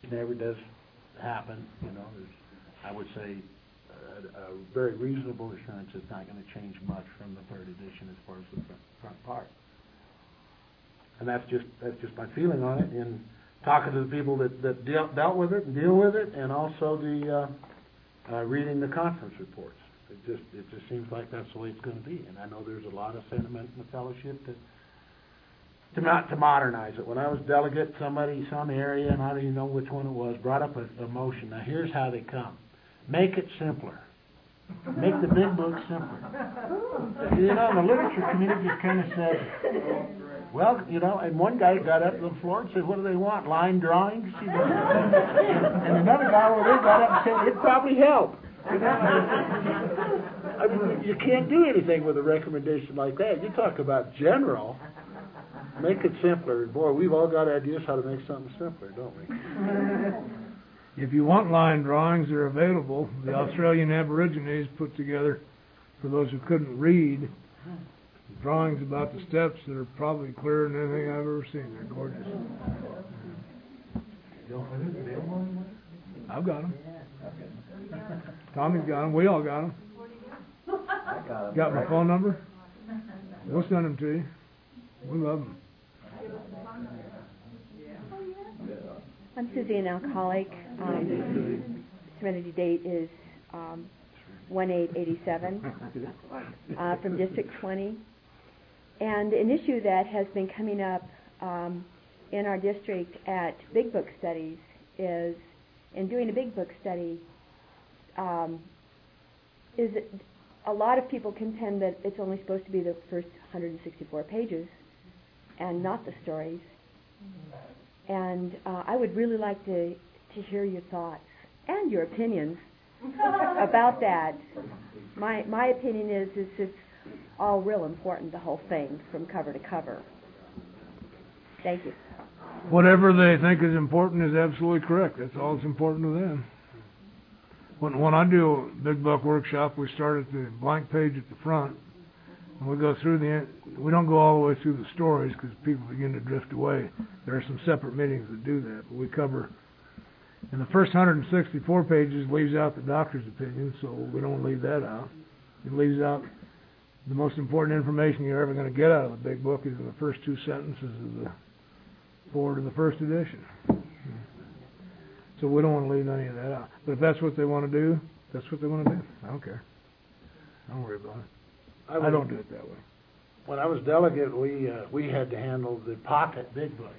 never does happen. You know, there's, I would say, a very reasonable assurance it's not going to change much from the third edition as far as the front part. And that's just my feeling on it. And talking to the people that dealt with it and deal with it, and also the reading the conference reports. It just seems like that's the way it's going to be. And I know there's a lot of sentiment in the fellowship to modernize it. When I was delegate, somebody, some area, and I don't even know which one it was, brought up a motion. Now here's how they come: make it simpler. Make the big book simpler. You know, the literature committee just kind of said, well, you know, and one guy got up to the floor and said, what do they want, line drawings? You know? And another guy over there got up and said, it'd probably help. You know? I mean, you can't do anything with a recommendation like that. You talk about general, make it simpler. Boy, we've all got ideas how to make something simpler, don't we? If you want line drawings, they're available. The Australian Aborigines put together, for those who couldn't read, drawings about the steps that are probably clearer than anything I've ever seen. They're gorgeous. I've got them. Tommy's got them. We all got them. Got my phone number? We'll send them to you. We love them. I'm Susie, an alcoholic. Serenity date is 1887 from District 20. And an issue that has been coming up in our district at Big Book studies is, in doing a Big Book study, is that a lot of people contend that it's only supposed to be the first 164 pages and not the stories. And I would really like to hear your thoughts and your opinions about that. My opinion is it's all real important, the whole thing, from cover to cover. Thank you. Whatever they think is important is absolutely correct. That's all that's important to them. When I do a Big Book workshop, we start at the blank page at the front, and we go through we don't go all the way through the stories because people begin to drift away. There are some separate meetings that do that, but we cover, and the first 164 pages leaves out the doctor's opinion, so we don't leave that out. It leaves out the most important information you're ever going to get out of the Big Book is in the first two sentences of the forward of the first edition. So we don't want to leave any of that out. But if that's what they want to do, that's what they want to do. I don't care. Don't worry about it. I don't do it that way. When I was delegate, we had to handle the pocket Big Book.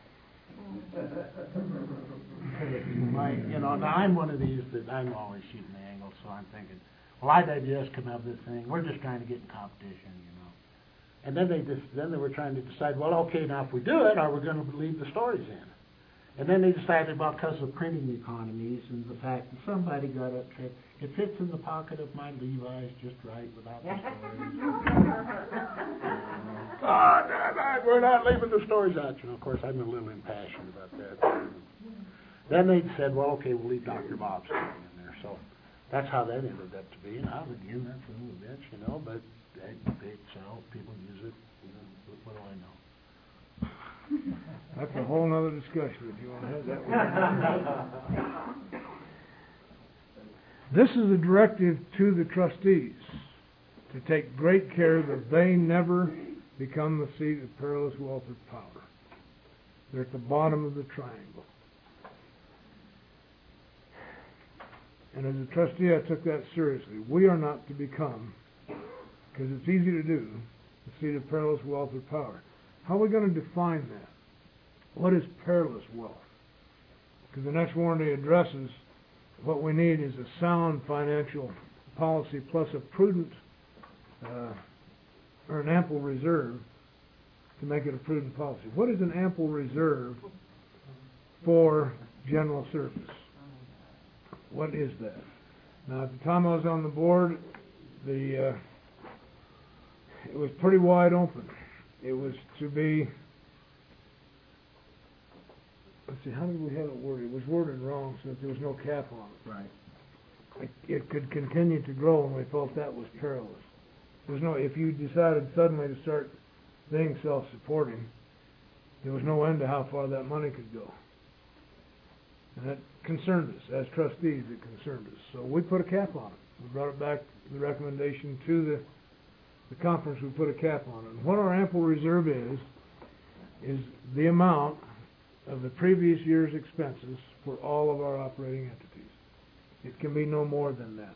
Now I'm one of these that I'm always shooting the angle, so I'm thinking, well, I digest come out of this thing. We're just trying to get in competition, you know. And then they were trying to decide, well, okay, now if we do it, are we going to leave the stories in? And then they decided, well, because of printing economies and the fact that somebody got up and said, it fits in the pocket of my Levi's just right without the stories. We're not leaving the stories out. You know, of course, I'm a little impassioned about that. Then they said, well, okay, we'll leave Dr. Bob's story in there. So that's how that ended up to be. And I was again, that's a little bit, you know, but they sell, people use it. You know, what do I know? That's a whole other discussion if you want to have that one. This is a directive to the trustees to take great care that they never become the seat of perilous wealth or power. They're at the bottom of the triangle. And as a trustee, I took that seriously. We are not to become, because it's easy to do, the seat of perilous wealth or power. How are we going to define that? What is perilous wealth? Because the next warranty addresses what we need is a sound financial policy plus a prudent or an ample reserve to make it a prudent policy. What is an ample reserve for general service? What is that? Now, at the time I was on the board, it was pretty wide open. It was to be, let's see, how did we have it worded? It was worded wrong since there was no cap on it. Right. It could continue to grow, and we felt that was perilous. If you decided suddenly to start being self-supporting, there was no end to how far that money could go. And that concerned us. As trustees, it concerned us. So we put a cap on it. We brought it back, the recommendation to the conference, we put a cap on it. And what our ample reserve is the amount of the previous year's expenses for all of our operating entities. It can be no more than that.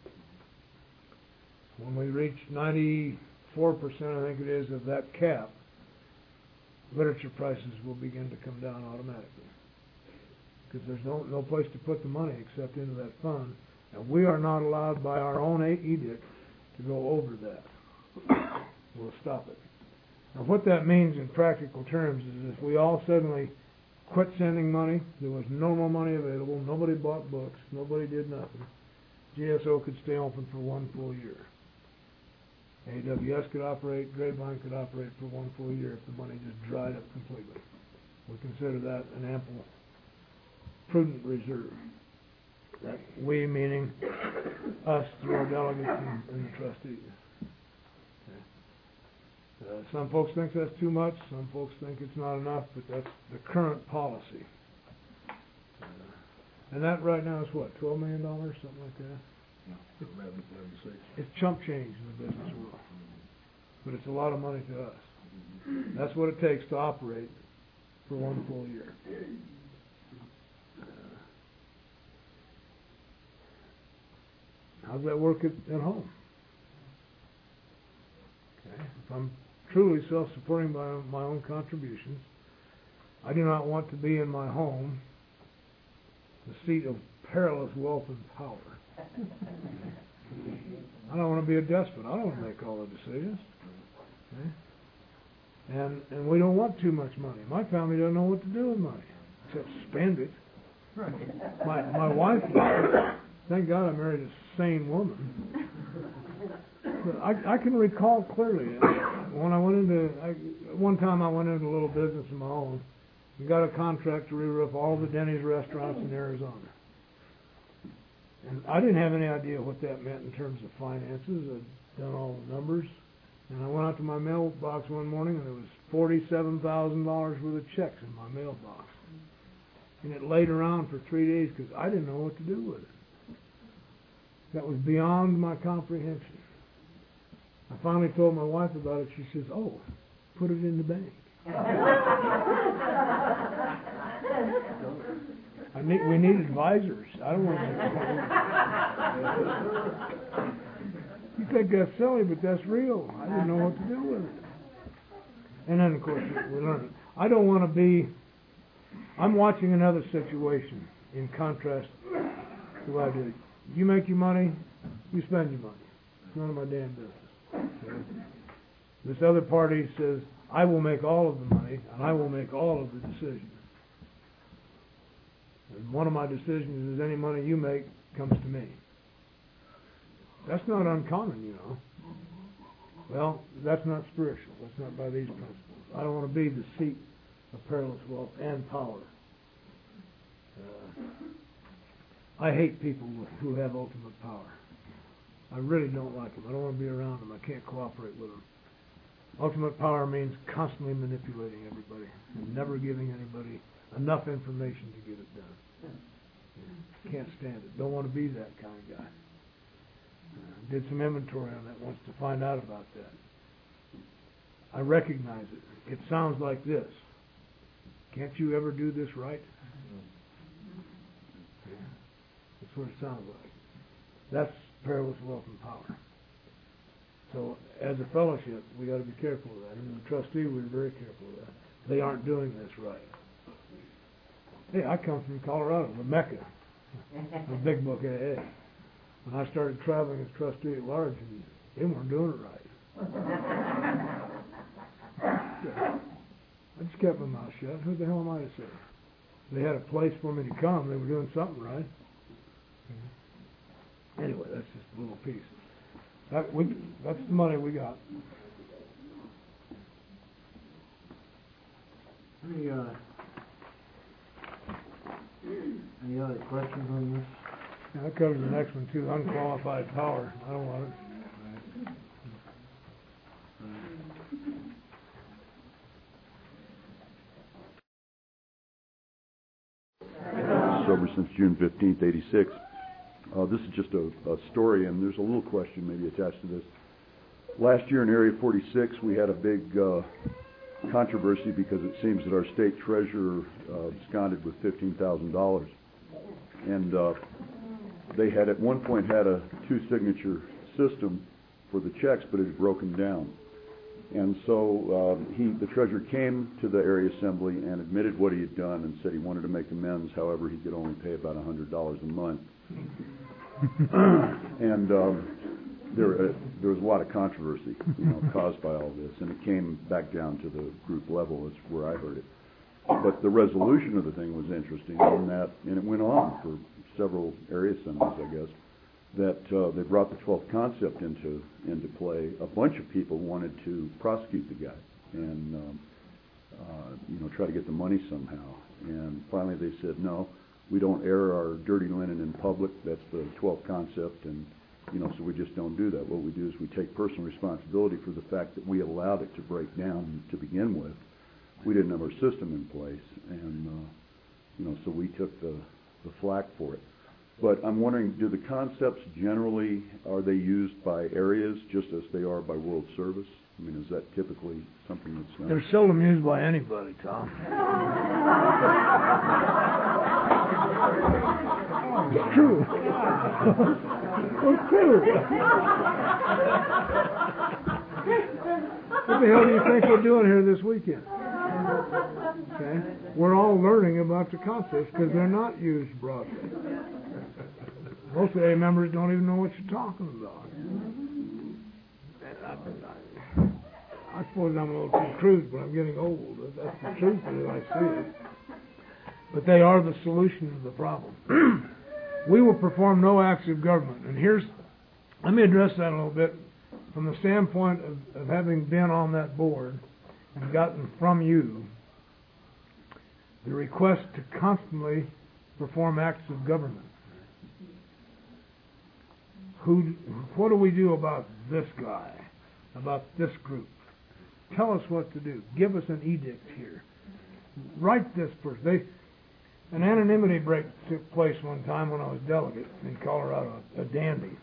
When we reach 94%, I think it is, of that cap, literature prices will begin to come down automatically. Because there's no place to put the money except into that fund, and we are not allowed by our own edict to go over that. We'll stop it. Now what that means in practical terms is if we all suddenly quit sending money, there was no more money available, nobody bought books, nobody did nothing, GSO could stay open for 1 full year. AWS could operate, Grapevine could operate for 1 full year if the money just dried up completely. We consider that an ample, prudent reserve. That we meaning us through our delegates and the trustees. Okay. Some folks think that's too much, some folks think it's not enough, but that's the current policy. And that right now is what, $12 million, something like that? It's chump change in the business world, but it's a lot of money to us. That's what it takes to operate for 1 full year. How's that work at home? Okay. If I'm truly self-supporting by my own contributions, I do not want to be in my home the seat of perilous wealth and power. I don't want to be a despot. I don't want to make all the decisions. Okay? And we don't want too much money. My family doesn't know what to do with money, except spend it. My wife, thank God I married a sane woman. But I can recall clearly when I went into, one time I went into a little business of my own and got a contract to re-roof all the Denny's restaurants in Arizona. And I didn't have any idea what that meant in terms of finances. I'd done all the numbers. And I went out to my mailbox one morning and there was $47,000 worth of checks in my mailbox. And it laid around for 3 days because I didn't know what to do with it. That was beyond my comprehension. I finally told my wife about it. She says, "Oh, put it in the bank." We need advisors. I don't want to. You think that's silly, but that's real. I didn't know what to do with it. And then, of course, we learned it. I don't want to be. I'm watching another situation in contrast to what I did. You make your money, you spend your money. It's none of my damn business. Okay? This other party says, I will make all of the money, and I will make all of the decisions. And one of my decisions is any money you make comes to me. That's not uncommon, you know. Well, that's not spiritual. That's not by these principles. I don't want to be the seat of perilous wealth and power. I hate people who have ultimate power. I really don't like them. I don't want to be around them. I can't cooperate with them. Ultimate power means constantly manipulating everybody and never giving anybody enough information to get it done. Can't stand it. Don't want to be that kind of guy. Did some inventory on that once to find out about that. I recognize it. It sounds like this. Can't you ever do this right? That's what it sounds like. That's perilous wealth and power. So as a fellowship, we got to be careful of that. And as a trustee, we're very careful of that. They aren't doing this right. Hey, I come from Colorado, the Mecca, the Big Book AA. When I started traveling as trustee at large, and they weren't doing it right. I just kept my mouth shut. Who the hell am I to say? They had a place for me to come. They were doing something right. Anyway, that's just a little piece. That's the money we got. Any other questions on this? Yeah, that covers the next one too. Unqualified power. I don't want it. sober since June 15th, 86. This is just a story, and there's a little question maybe attached to this. Last year in Area 46, we had a big controversy because it seems that our state treasurer absconded with $15,000. And they had at one point had a two-signature system for the checks, but it had broken down. And so the treasurer came to the area assembly and admitted what he had done and said he wanted to make amends. However, he could only pay about $100 a month. And there was a lot of controversy, caused by all this, and it came back down to the group level. That's where I heard it. But the resolution of the thing was interesting, and it went on for several area assemblies, I guess, that they brought the 12th concept into play. A bunch of people wanted to prosecute the guy and try to get the money somehow. And finally they said, no, we don't air our dirty linen in public. That's the 12th concept, and so we just don't do that. What we do is we take personal responsibility for the fact that we allowed it to break down to begin with. We didn't have our system in place, and so we took the flack for it. But I'm wondering, do the concepts generally, are they used by areas just as they are by World Service? I mean, is that typically something that's done? They're seldom used by anybody, Tom. It's true. It's true. What the hell do you think we're doing here this weekend? Okay? We're all learning about the concepts because they're not used broadly. Most AA members don't even know what you're talking about. I suppose I'm a little too crude, but I'm getting old. That's the truth of it. I see it. But they are the solution to the problem. We will perform no acts of government. And let me address that a little bit from the standpoint of having been on that board and gotten from you the request to constantly perform acts of government. What do we do about this guy, about this group? Tell us what to do. Give us an edict here. Write this person. An anonymity break took place one time when I was delegate in Colorado, a dandy.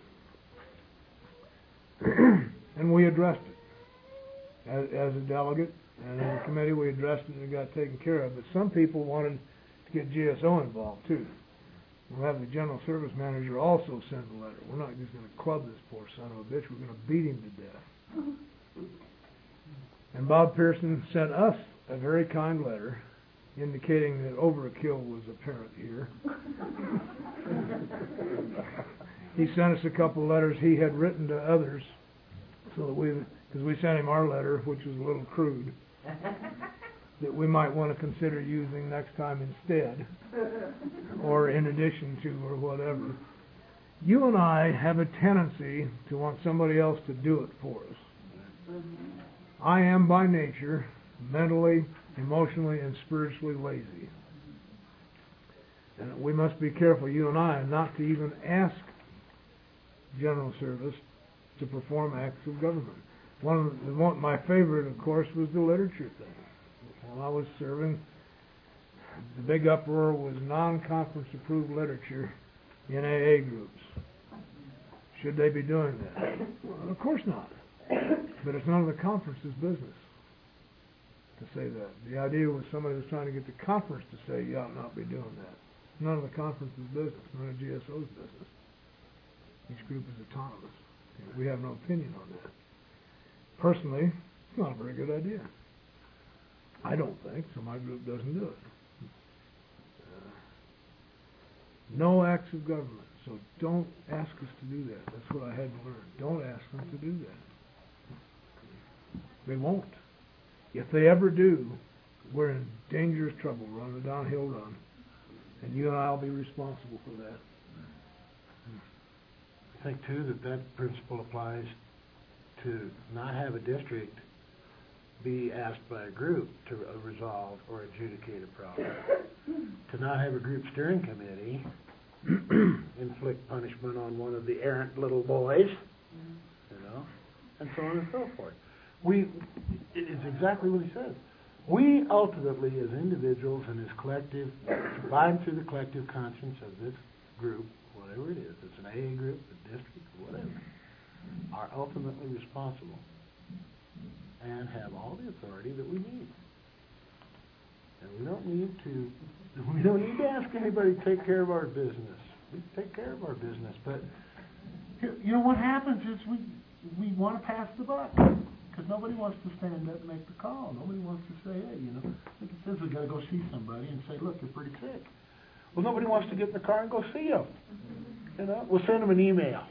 And we addressed it. As a delegate and in the committee, we addressed it and it got taken care of. But some people wanted to get GSO involved, too. We'll have the general service manager also send a letter. We're not just going to club this poor son of a bitch. We're going to beat him to death. And Bob Pearson sent us a very kind letter indicating that overkill was apparent here. He sent us a couple of letters he had written to others, so that because we sent him our letter, which was a little crude, that we might want to consider using next time instead, or in addition to, or whatever. You and I have a tendency to want somebody else to do it for us. I am by nature mentally, emotionally, and spiritually lazy. And we must be careful, you and I, not to even ask General Service to perform acts of government. My favorite, of course, was the literature thing. While I was serving, the big uproar was non-conference approved literature in AA groups. Should they be doing that? Well, of course not. But it's none of the conference's business to say that. The idea was somebody was trying to get the conference to say you ought not be doing that. None of the conference's business, none of GSO's business. Each group is autonomous. We have no opinion on that. Personally, it's not a very good idea. I don't think, so my group doesn't do it. No acts of government, so don't ask us to do that. That's what I had to learn. Don't ask them to do that. They won't. If they ever do, we're in dangerous trouble. We're on a downhill run. And you and I will be responsible for that. I think, too, that principle applies to not have a district be asked by a group to resolve or adjudicate a problem. To not have a group steering committee inflict punishment on one of the errant little boys, and so on and so forth. It's exactly what he says. We ultimately, as individuals and as collective, survive through the collective conscience of this group, whatever it is, it's an AA group, a district, whatever, are ultimately responsible and have all the authority that we need. And we don't need to ask anybody to take care of our business. We take care of our business, but you know what happens is we want to pass the buck because nobody wants to stand up and make the call. Nobody wants to say, hey, like it says, we got to go see somebody and say, look, you're pretty sick. Well, nobody wants to get in the car and go see them. We'll send them an email.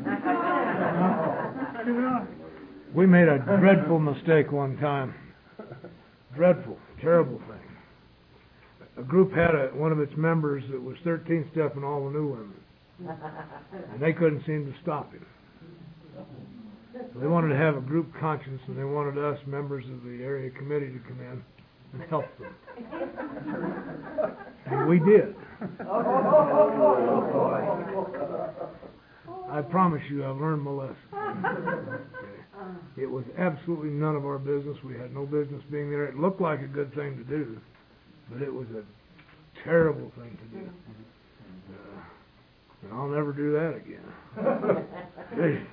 We made a dreadful mistake one time. Dreadful, terrible thing. A group had one of its members that was 13th step in all the new women. And they couldn't seem to stop him. They wanted to have a group conscience, and they wanted us, members of the area committee, to come in and help them. And we did. I promise you, I've learned my lesson. It was absolutely none of our business. We had no business being there. It looked like a good thing to do, but it was a terrible thing to do. And I'll never do that again.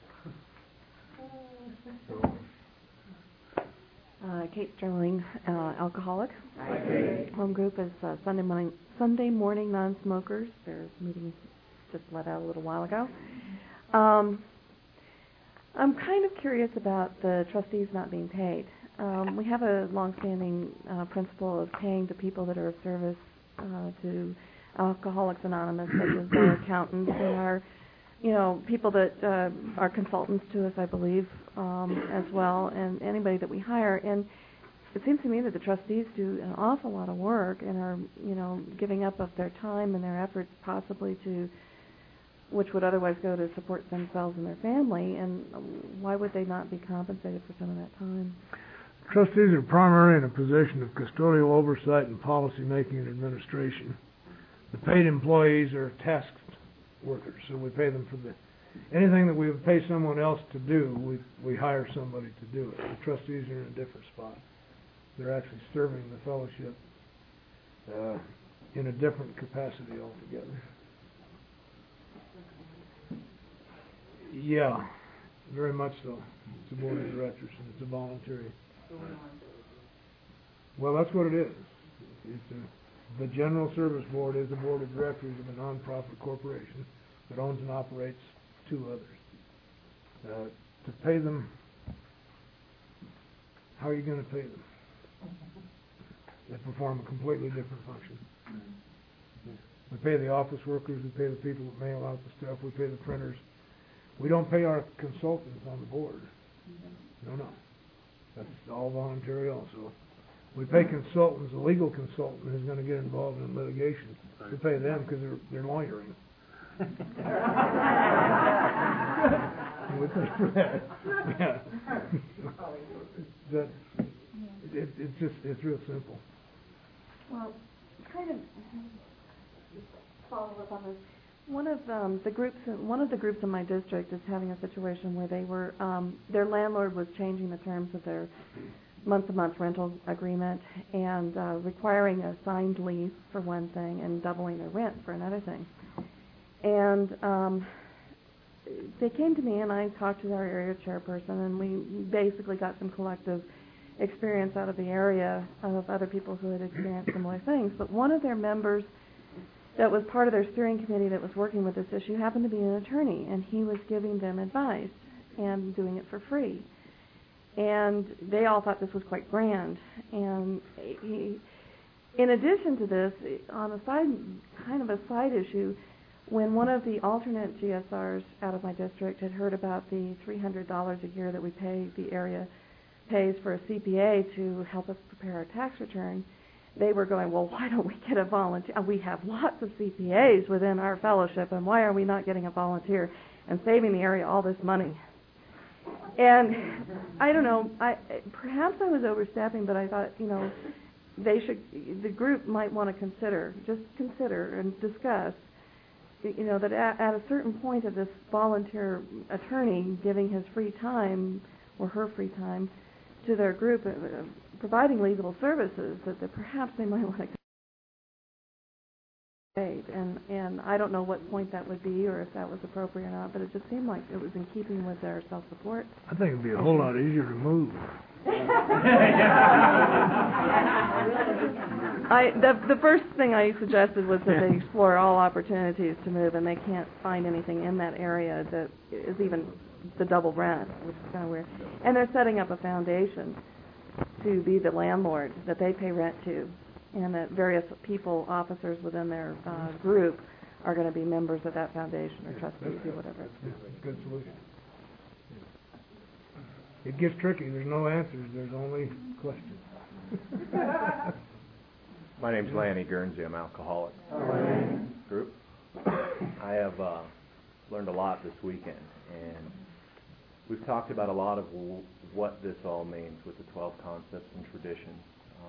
Kate Sterling, alcoholic. Home group is Sunday morning non-smokers. Their meeting just let out a little while ago. I'm kind of curious about the trustees not being paid. We have a long-standing principle of paying the people that are of service to Alcoholics Anonymous, such as our accountants and our, people that are consultants to us, I believe, as well, and anybody that we hire. And it seems to me that the trustees do an awful lot of work and are, giving up of their time and their efforts possibly to, which would otherwise go to support themselves and their family. And why would they not be compensated for some of that time? Trustees are primarily in a position of custodial oversight and policy making and administration. The paid employees are tasked workers, so we pay them for anything that we would pay someone else to do, we hire somebody to do it. The trustees are in a different spot. They're actually serving the fellowship in a different capacity altogether. Yeah, very much so. It's a board of directors, and it's a voluntary. Well, that's what it is. The General Service Board is a board of directors of a nonprofit corporation that owns and operates two others. To pay them, how are you going to pay them? They perform a completely different function. We pay the office workers, we pay the people that mail out the stuff, we pay the printers. We don't pay our consultants on the board. No. That's all voluntary also. We pay consultants, a legal consultant who's going to get involved in litigation. We pay them because they're lawyering. We pay for that. Yeah. It's real simple. Well, kind of follow up on this. One of the groups in my district is having a situation where they were their landlord was changing the terms of their month-to-month rental agreement and requiring a signed lease for one thing and doubling their rent for another thing. And they came to me and I talked to our area chairperson and we basically got some collective experience out of the area of other people who had experienced similar things. But one of their members that was part of their steering committee that was working with this issue happened to be an attorney, and he was giving them advice and doing it for free. And they all thought this was quite grand. And in addition to this, on a side issue, when one of the alternate GSRs out of my district had heard about the $300 a year that the area pays for a CPA to help us prepare our tax return, they were going, well, why don't we get a volunteer? We have lots of CPAs within our fellowship, and why are we not getting a volunteer and saving the area all this money? And I don't know, perhaps I was overstepping, but I thought, the group might want to consider and discuss, that at a certain point of this volunteer attorney giving his free time or her free time to their group providing legal services, that perhaps they might want to and I don't know what point that would be or if that was appropriate or not, but it just seemed like it was in keeping with their self-support. I think it'd be a whole lot easier to move. The first thing I suggested was that they explore all opportunities to move, and they can't find anything in that area that is even the double rent, which is kind of weird. And they're setting up a foundation to be the landlord that they pay rent to, and that various people, officers within their group, are going to be members of that foundation or trustees or whatever. That's a good solution. It gets tricky. There's no answers. There's only questions. My name's Lanny Guernsey. I'm alcoholic. Group. I have learned a lot this weekend, and we've talked about a lot of what this all means with the 12 concepts and traditions.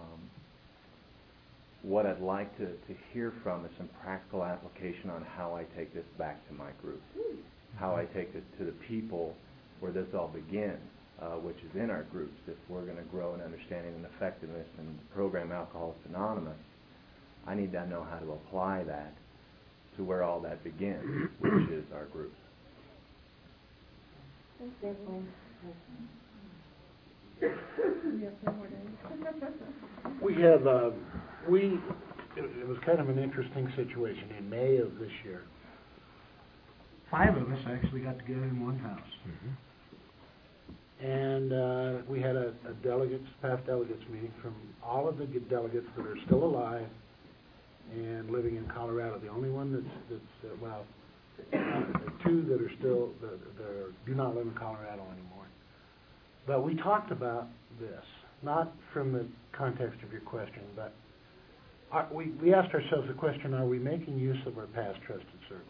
What I'd like to hear from is some practical application on how I take this back to my group, how I take this to the people where this all begins, which is in our groups. If we're going to grow in understanding and effectiveness and the program Alcoholics Anonymous, I need to know how to apply that to where all that begins, which is our groups. We have, it was kind of an interesting situation in May of this year. 5 of us actually got together in one house. And we had a past delegates meeting from all of the delegates that are still alive and living in Colorado. The only one that's 2 that are still, do not live in Colorado anymore. But we talked about this, not from the context of your question, but we asked ourselves the question, are we making use of our past trusted servants?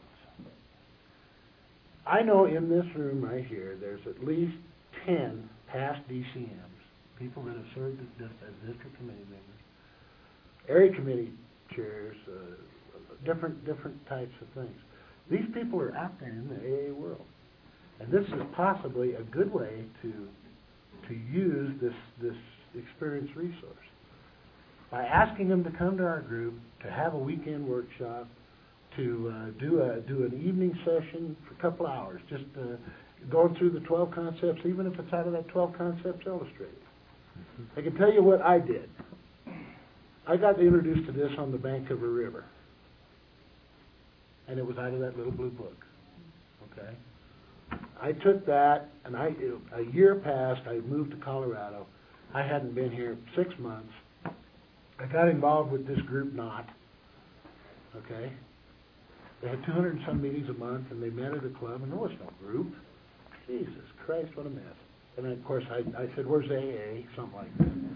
I know in this room right here, there's at least 10 past DCMs, people that have served as district committee members, area committee chairs, different types of things. These people are out there in the AA world. And this is possibly a good way to use this experienced resource. By asking them to come to our group, to have a weekend workshop, to do an evening session for a couple hours, just going through the 12 concepts, even if it's out of that 12 concepts illustrated. I can tell you what I did. I got introduced to this on the bank of a river. And it was out of that little blue book. Okay? I took that, and a year passed, I moved to Colorado. I hadn't been here 6 months. I got involved with this group, Knot. Okay? They had 200 and some meetings a month, and they met at a club, and there was no group. Jesus Christ, what a mess. And then, of course, I said, where's AA? Something like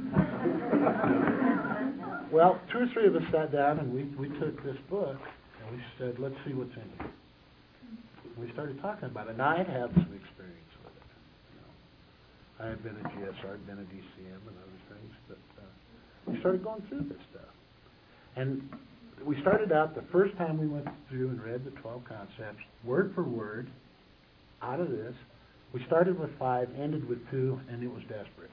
that. Well, 2 or 3 of us sat down, and we took this book, and we said, let's see what's in here. We started talking about it. Now, I had had some experience with it. I had been a GSR, I'd been a DCM and other things, but we started going through this stuff. And we started out, the first time we went through and read the 12 concepts, word for word, out of this. We started with 5, ended with 2, and it was desperate.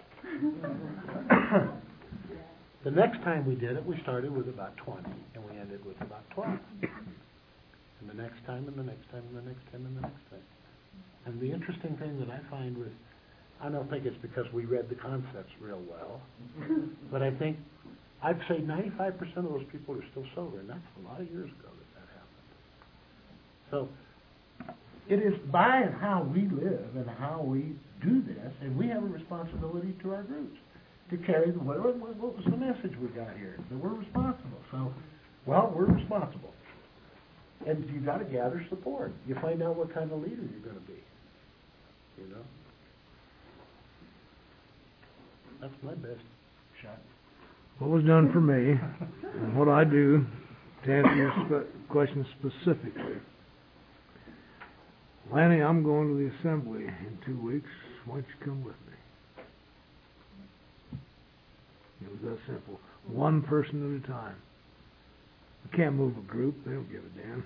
The next time we did it, we started with about 20, and we ended with about 12. And the next time, and the next time, and the next time, and the next time. And the interesting thing that I find was, I don't think it's because we read the concepts real well, but I think, I'd say 95% of those people are still sober, and that's a lot of years ago that happened. So, it is by and how we live and how we do this, and we have a responsibility to our groups to carry what was the message we got here? That we're responsible. So, well, we're responsible. And you've got to gather support. You find out what kind of leader you're going to be. You know? That's my best shot. What was done for me, and what I do to answer your question specifically. Lanny, I'm going to the assembly in 2 weeks. Why don't you come with me? It was that simple. One person at a time. You can't move a group. They don't give a damn.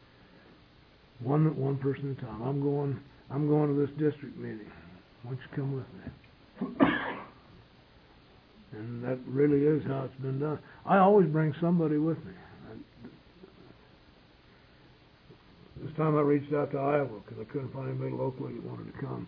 One person at a time. I'm going to this district meeting. Why don't you come with me? And that really is how it's been done. I always bring somebody with me. This time I reached out to Iowa because I couldn't find anybody locally that wanted to come.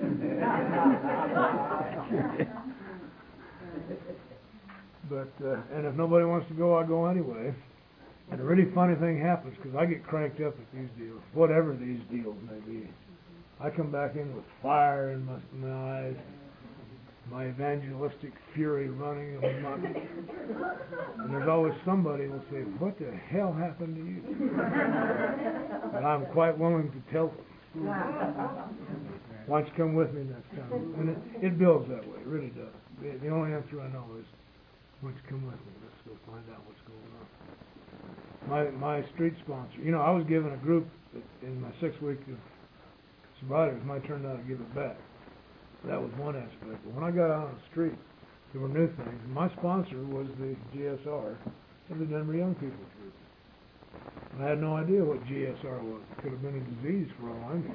But, and if nobody wants to go, I go anyway. And a really funny thing happens because I get cranked up at these deals, whatever these deals may be. I come back in with fire in my eyes, my evangelistic fury running, and there's always somebody who will say, "What the hell happened to you?" And I'm quite willing to tell them. Why don't you come with me next time? And it builds that way, it really does. The only answer I know is, why don't you come with me? Let's go find out what's going on. My street sponsor, I was given a group in my 6th week of sobriety. It was my turn now to give it back. That was one aspect. But when I got out on the street, there were new things. My sponsor was the GSR of the Denver Young People's Group. And I had no idea what GSR was. It could have been a disease for all I knew.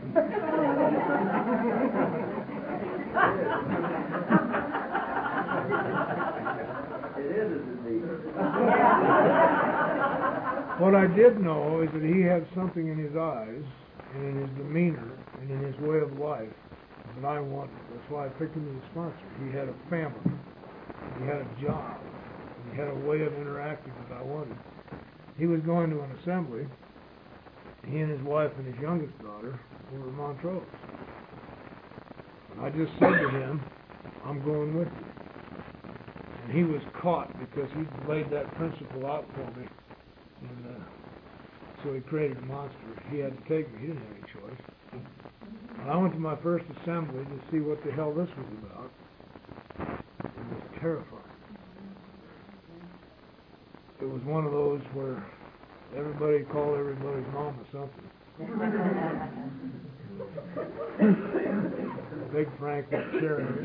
It is a disease. What I did know is that he had something in his eyes and in his demeanor and in his way of life that I wanted. That's why I picked him as a sponsor. He had a family, he had a job, and he had a way of interacting that I wanted. He was going to an assembly. He and his wife and his youngest daughter were in Montrose. And I just said to him, "I'm going with you." And he was caught because he laid that principle out for me. And so he created a monster. He had to take me. He didn't have any choice. And I went to my first assembly to see what the hell this was about. It was terrifying. It was one of those where everybody called everybody's mom or something. Big Frank was sharing it.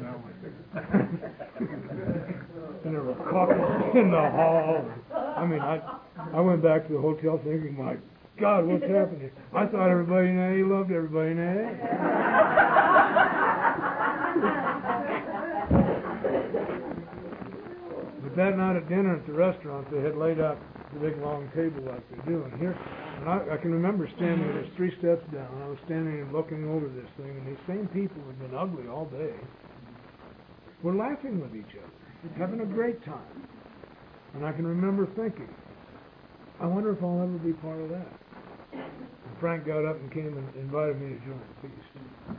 And there were cockles in the hall. I mean, I went back to the hotel thinking, my God, what's happening? I thought everybody in AA loved everybody in AA. But that night at dinner at the restaurant, they had laid out the big long table like they do. And here, and I can remember standing, there's 3 steps down, I was standing and looking over this thing, and these same people who had been ugly all day were laughing with each other, having a great time. And I can remember thinking, I wonder if I'll ever be part of that. And Frank got up and came and invited me to join. Please.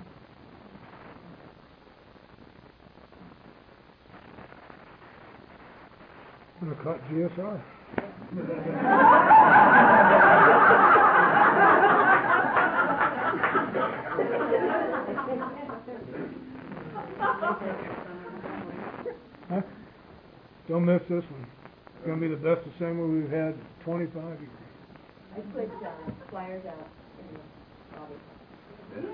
I'm going to cut GSR. Huh? Don't miss this one. It's going to be the best assembly we've had in 25 years. I put flyers out in the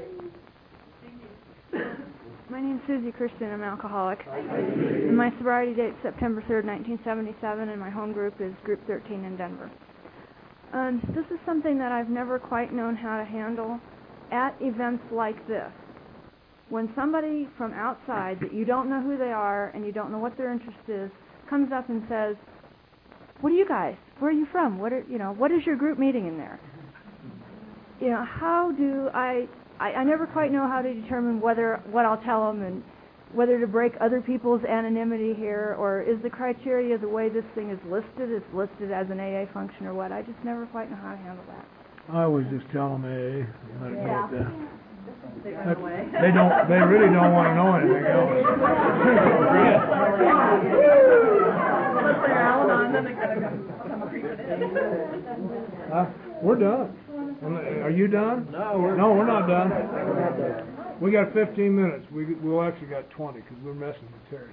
lobby. My name's Susie Christian. I'm an alcoholic. And my sobriety date is September 3rd, 1977, and my home group is Group 13 in Denver. This is something that I've never quite known how to handle at events like this. When somebody from outside that you don't know who they are and you don't know what their interest is comes up and says, "What are you guys? Where are you from? What is your group meeting in there?" How do I never quite know how to determine what I'll tell them and whether to break other people's anonymity here, or is the criteria the way this thing is listed as an AA function or what? I just never quite know how to handle that. I always just tell them AA and let it go at that. They run away. They really don't want to know anything else. Unless they're Al-Anon, then they're going to come creeping in. We're done. Are you done? No, we're not done. We got 15 minutes. We'll actually got 20 because we're messing with Terry.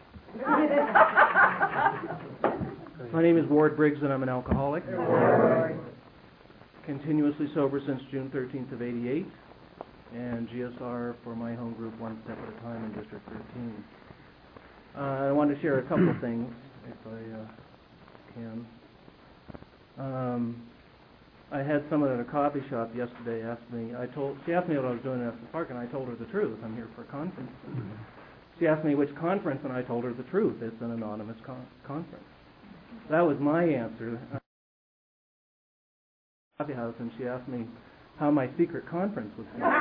My name is Ward Briggs and I'm an alcoholic. Continuously sober since June 13th of '88, and GSR for my home group one step at a time in District 13. I want to share a couple of things, if I can. I had someone at a coffee shop yesterday ask me, she asked me what I was doing at the park, and I told her the truth. I'm here for a conference. She asked me which conference, and I told her the truth. It's an anonymous conference. That was my answer. Coffee house, and she asked me how my secret conference was going.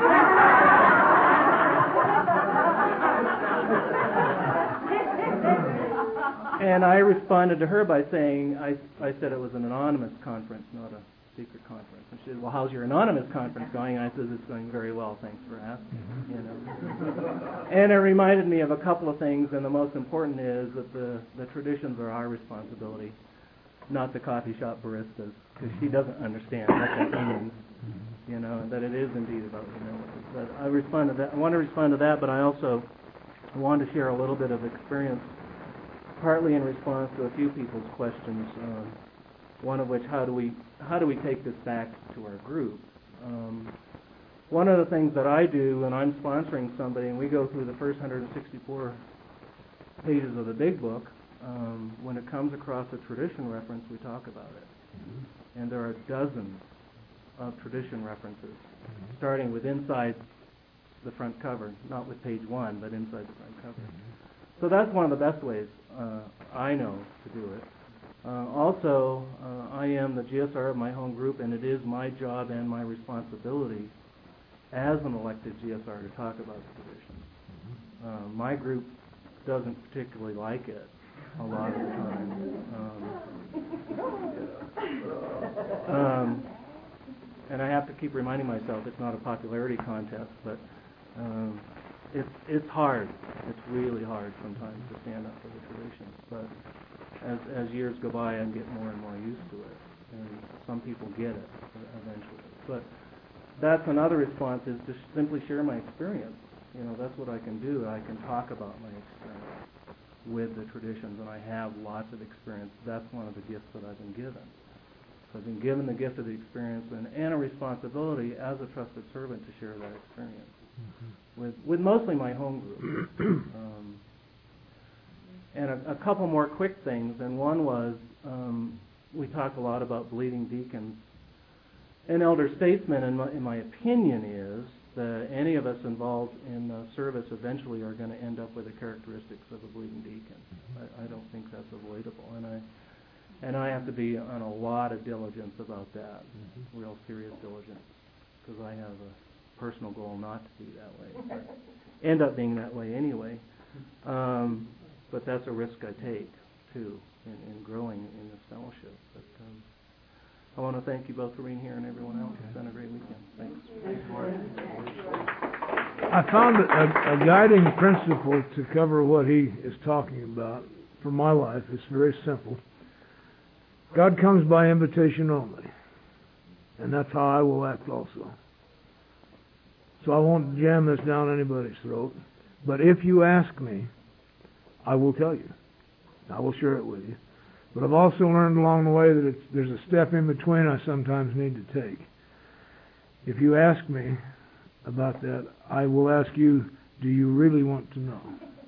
And I responded to her by saying, I said it was an anonymous conference, not a secret conference. And she said, well, how's your anonymous conference going? And I said, it's going very well, thanks for asking. You know. And it reminded me of a couple of things, and the most important is that the traditions are our responsibility, not the coffee shop baristas, because she doesn't understand what that means. You know, and that it is indeed about humility. But I want to respond to that, but I also want to share a little bit of experience, partly in response to a few people's questions. One of which, how do we take this back to our group? One of the things that I do when I'm sponsoring somebody, and we go through the first 164 pages of the big book, when it comes across a tradition reference, we talk about it. And there are dozens of tradition references, starting with inside the front cover, not with page 1, but inside the front cover. So that's one of the best ways I know to do it. Also, I am the GSR of my home group, and it is my job and my responsibility as an elected GSR to talk about the traditions. My group doesn't particularly like it a lot of the time. And I have to keep reminding myself it's not a popularity contest, but it's hard. It's really hard sometimes to stand up for the traditions. But as years go by, I get more and more used to it, and some people get it eventually. But that's another response, is to simply share my experience. You know, that's what I can do. I can talk about my experience with the traditions, and I have lots of experience. That's one of the gifts that I've been given. So I've been given the gift of the experience and a responsibility as a trusted servant to share that experience with mostly my home group. And a couple more quick things, and one was we talk a lot about bleeding deacons. An elder statesman, in my opinion, is that any of us involved in service eventually are going to end up with the characteristics of a bleeding deacon. I don't think that's avoidable, and I have to be on a lot of diligence about that, real serious diligence, because I have a personal goal not to be that way. But end up being that way anyway. But that's a risk I take, too, in growing in this fellowship. But I want to thank you both for being here, and everyone else. It's been a great weekend. Thanks. I found a guiding principle to cover what he is talking about for my life. It's very simple. God comes by invitation only, and that's how I will act also. So I won't jam this down anybody's throat, but if you ask me, I will tell you. I will share it with you. But I've also learned along the way that there's a step in between I sometimes need to take. If you ask me about that, I will ask you, do you really want to know?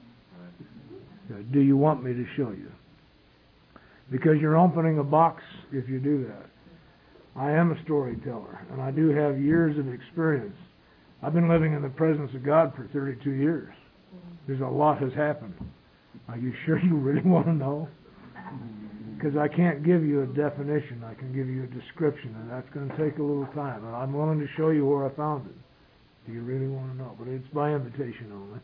Do you want me to show you? Because you're opening a box if you do that. I am a storyteller, and I do have years of experience. I've been living in the presence of God for 32 years. There's a lot has happened. Are you sure you really want to know? Because I can't give you a definition. I can give you a description, and that's going to take a little time. And I'm willing to show you where I found it. Do you really want to know? But it's by invitation only.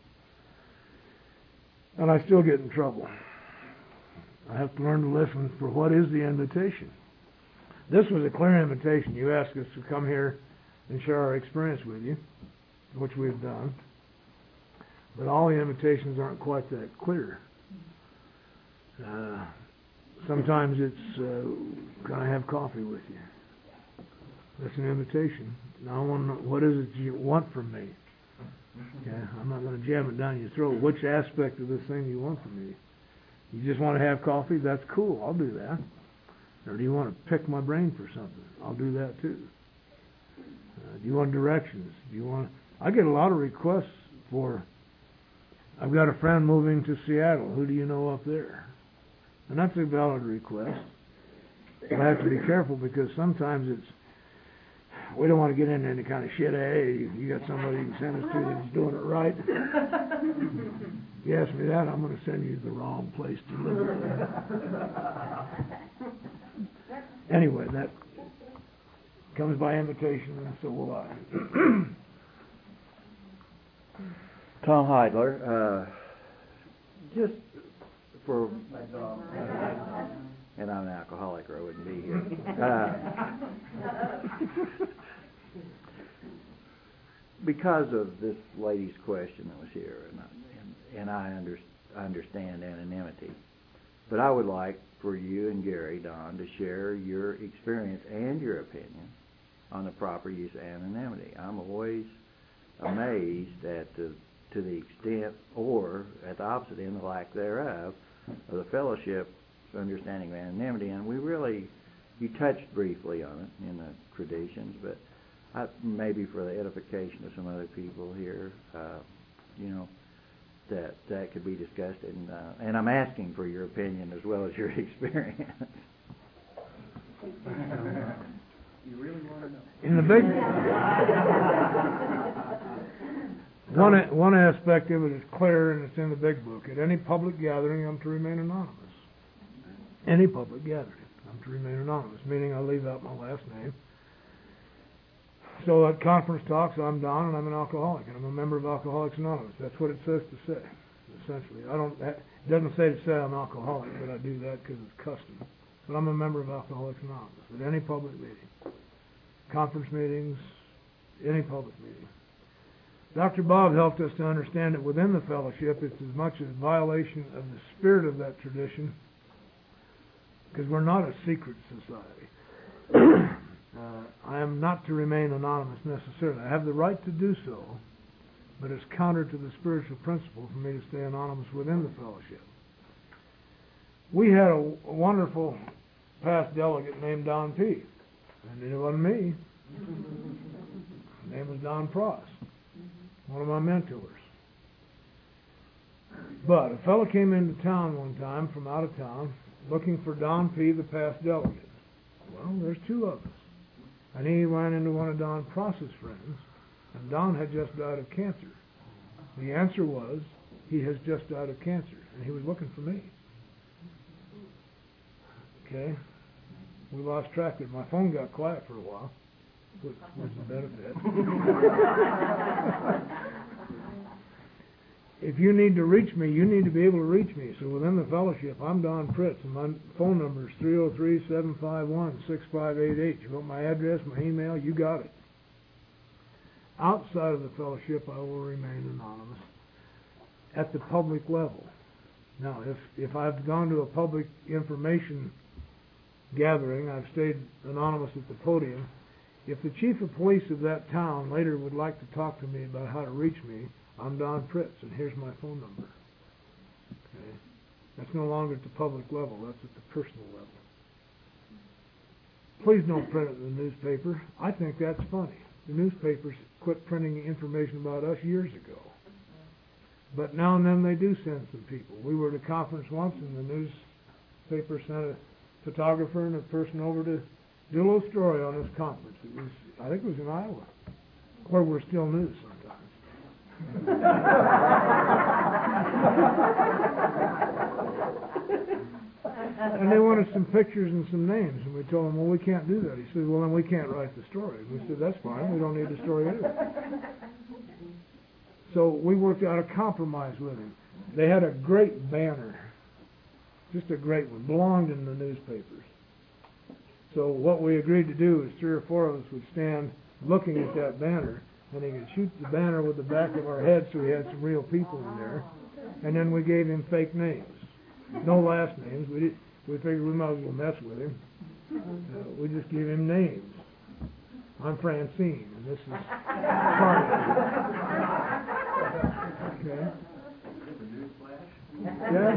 And I still get in trouble. I have to learn to listen for what is the invitation. This was a clear invitation. You asked us to come here and share our experience with you, which we've done. But all the invitations aren't quite that clear. Sometimes it's, can I have coffee with you? That's an invitation. Now I want to know, what is it you want from me? Okay, I'm not going to jam it down your throat. Which aspect of this thing do you want from me? You just want to have coffee? That's cool. I'll do that. Or do you want to pick my brain for something? I'll do that too. Do you want directions? Do you want? I get a lot of requests for. I've got a friend moving to Seattle. Who do you know up there? And that's a valid request. But I have to be careful because sometimes it's. We don't want to get into any kind of shit. Hey, you got somebody you can send us to that's doing it right. If you ask me that, I'm going to send you to the wrong place to live. Anyway, that comes by invitation, and so will I. Tom Heidler, just for, and I'm an alcoholic or I wouldn't be here. Because of this lady's question that was here, and I understand anonymity, but I would like for you and Gary, Don, to share your experience and your opinion on the proper use of anonymity. I'm always amazed at to the extent, or at the opposite end, the lack thereof, of the fellowship's understanding of anonymity. And you touched briefly on it in the traditions, but maybe for the edification of some other people here, that could be discussed. And I'm asking for your opinion as well as your experience. You really want to know? In the big one aspect of it is clear, and it's in the big book. At any public gathering, I'm to remain anonymous. Any public gathering, I'm to remain anonymous, meaning I leave out my last name. So at conference talks, I'm Don, and I'm an alcoholic, and I'm a member of Alcoholics Anonymous. That's what it says to say, essentially. It doesn't say to say I'm alcoholic, but I do that because it's custom. But I'm a member of Alcoholics Anonymous at any public meeting, conference meetings, any public meeting. Dr. Bob helped us to understand that within the fellowship, it's as much a violation of the spirit of that tradition, because we're not a secret society. I am not to remain anonymous necessarily. I have the right to do so, but it's counter to the spiritual principle for me to stay anonymous within the fellowship. We had a wonderful past delegate named Don P. And it wasn't me. His name was Don Pross, one of my mentors. But a fellow came into town one time from out of town looking for Don P., the past delegate. Well, there's two of us. And he ran into one of Don Pross's friends, and Don had just died of cancer. The answer was, he has just died of cancer, and he was looking for me. Okay? We lost track of it. My phone got quiet for a while, which was a benefit. If you need to reach me, you need to be able to reach me. So within the fellowship, I'm Don Pritz, and my phone number is 303-751-6588. You want my address, my email, you got it. Outside of the fellowship, I will remain anonymous at the public level. Now, if I've gone to a public information gathering, I've stayed anonymous at the podium. If the chief of police of that town later would like to talk to me about how to reach me, I'm Don Pritz, and here's my phone number. Okay? That's no longer at the public level, that's at the personal level. Please don't print it in the newspaper. I think that's funny. The newspapers quit printing information about us years ago. But now and then they do send some people. We were at a conference once, and the newspaper sent a photographer and a person over to do a little story on this conference. I think it was in Iowa, where we're still news sometimes. And they wanted some pictures and some names, and we told them, well, we can't do that. He said, well, then we can't write the story. And we said, that's fine. We don't need the story anyway. So we worked out a compromise with him. They had a great banner, just a great one, belonged in the newspapers. So what we agreed to do is 3 or 4 of us would stand looking at that banner, and he could shoot the banner with the back of our head so we had some real people in there. And then we gave him fake names. No last names. We figured we might as well mess with him. We just gave him names. I'm Francine, and this is Charlie. Okay? Yeah.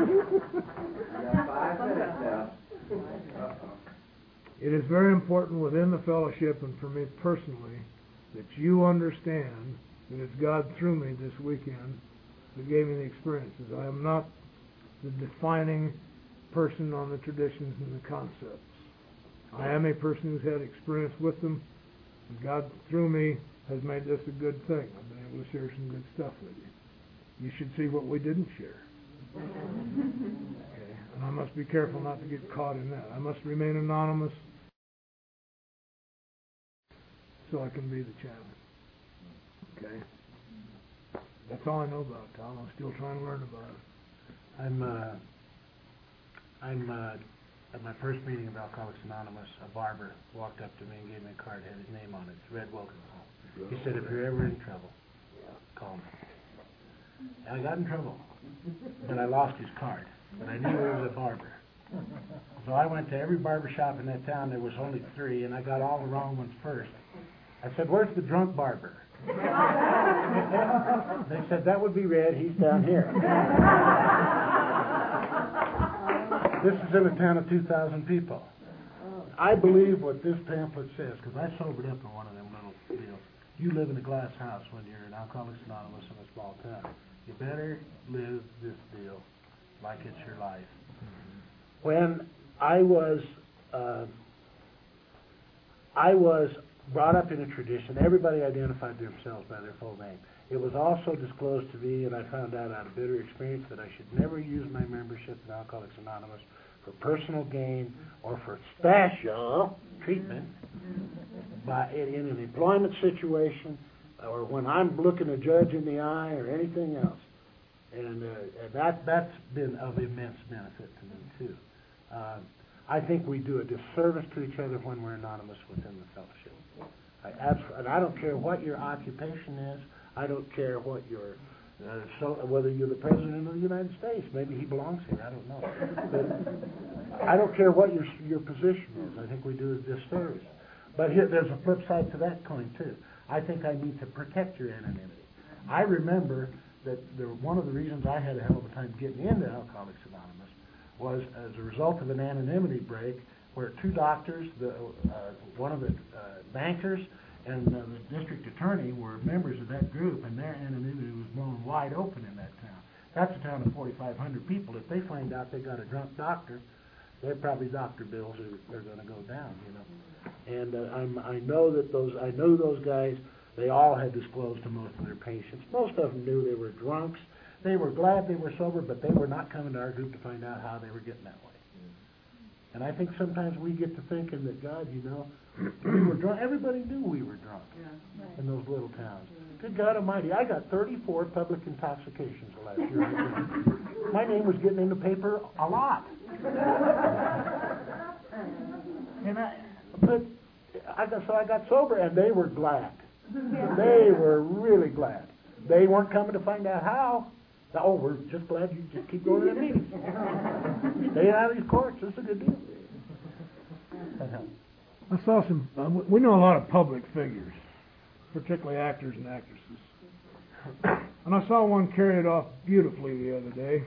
It is very important within the fellowship and for me personally that you understand that it's God through me this weekend that gave me the experiences. I am not the defining person on the traditions and the concepts. I am a person who's had experience with them, and God through me has made this a good thing. I've been able to share some good stuff with you. you should see what we didn't share. Okay. And I must be careful not to get caught in that. I must remain anonymous so I can be the chairman. Okay? That's all I know about it, Tom. I'm still trying to learn about it. I'm at my first meeting of Alcoholics Anonymous, a barber walked up to me and gave me a card, had his name on it. It's Red Wilkinson. He said, if you're ever in trouble, call me. And I got in trouble, but I lost his card. But I knew he was a barber. So I went to every barber shop in that town. There was only 3, and I got all the wrong ones first. I said, where's the drunk barber? They said, that would be Red. He's down here. This is in a town of 2,000 people. I believe what this pamphlet says, because I sobered up in one of them little deals. You live in a glass house when you're in Alcoholics Anonymous in a small town. You better live this deal like it's your life. When I was brought up in a tradition, everybody identified themselves by their full name. It was also disclosed to me, and I found out of bitter experience, that I should never use my membership in Alcoholics Anonymous for personal gain or for special treatment in an employment situation or when I'm looking a judge in the eye or anything else. And that's been of immense benefit to me, too. I think we do a disservice to each other when we're anonymous within the fellowship. And I don't care what your occupation is. I don't care what your whether you're the President of the United States. Maybe he belongs here. I don't know. But I don't care what your position is. I think we do a disservice. But here, there's a flip side to that coin, too. I think I need to protect your anonymity. I remember that one of the reasons I had a hell of a time getting into Alcoholics Anonymous was as a result of an anonymity break where 2 doctors, one of the bankers, and the district attorney were members of that group, and their anonymity was blown wide open in that town. That's a town of 4,500 people. If they find out they got a drunk doctor, they're probably doctor bills are going to go down, you know. And I know those guys. They all had disclosed to most of their patients. Most of them knew they were drunks. They were glad they were sober, but they were not coming to our group to find out how they were getting that way. And I think sometimes we get to thinking that, God, you know, we were drunk. Everybody knew we were drunk in those little towns. Good God Almighty, I got 34 public intoxications last year. My name was getting in the paper a lot. And I got sober, and they were glad. They were really glad. They weren't coming to find out how. Oh, we're just glad you just keep going to the meetings. Stay out of these courts. It's a good deal. I saw some. We know a lot of public figures, particularly actors and actresses. And I saw one carry it off beautifully the other day.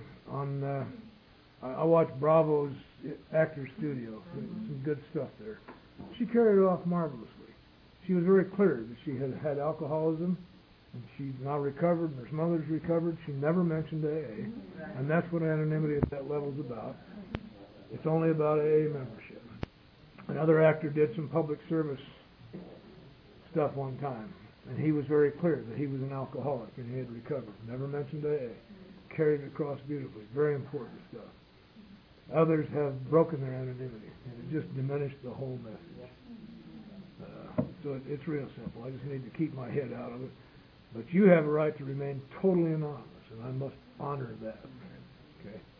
I watched Bravo's Actors Studio. Some good stuff there. She carried it off marvelously. She was very clear that she had alcoholism, and she's now recovered, and her mother's recovered. She never mentioned AA, and that's what anonymity at that level is about. It's only about AA membership. Another actor did some public service stuff one time, and he was very clear that he was an alcoholic and he had recovered. Never mentioned AA. Carried it across beautifully. Very important stuff. Others have broken their anonymity, and it just diminished the whole message. So it's real simple. I just need to keep my head out of it. But you have a right to remain totally anonymous, and I must honor that. Okay.